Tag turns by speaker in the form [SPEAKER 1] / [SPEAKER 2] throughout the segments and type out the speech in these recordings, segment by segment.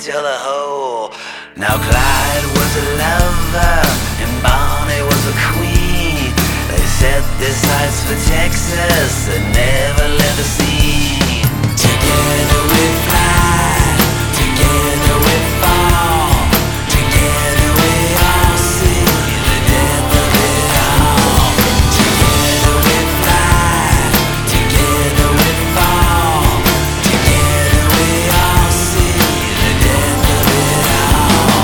[SPEAKER 1] till the hole. Now Clyde was a lover and Bonnie was a queen. They set their sights for Texas and never left the scene. Together we fly, together we fall, together we all see the death of it all. Together we fly, together we fall, together we all see the death of it all.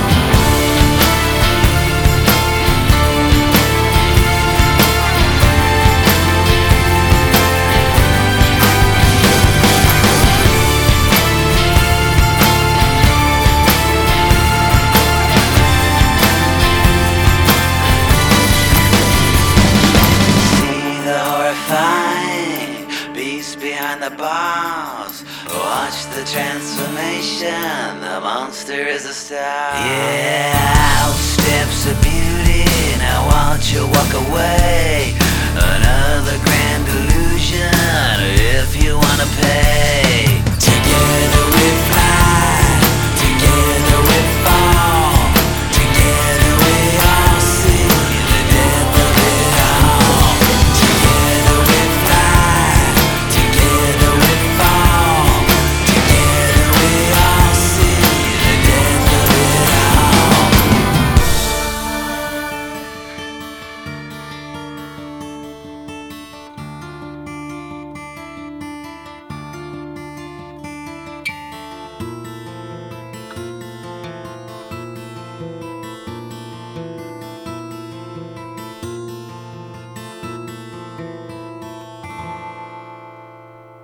[SPEAKER 1] Beast behind the bars. Watch the transformation. The monster is a star. Yeah, out steps a beauty. Now watch her walk away. Another grand illusion. If you wanna pay.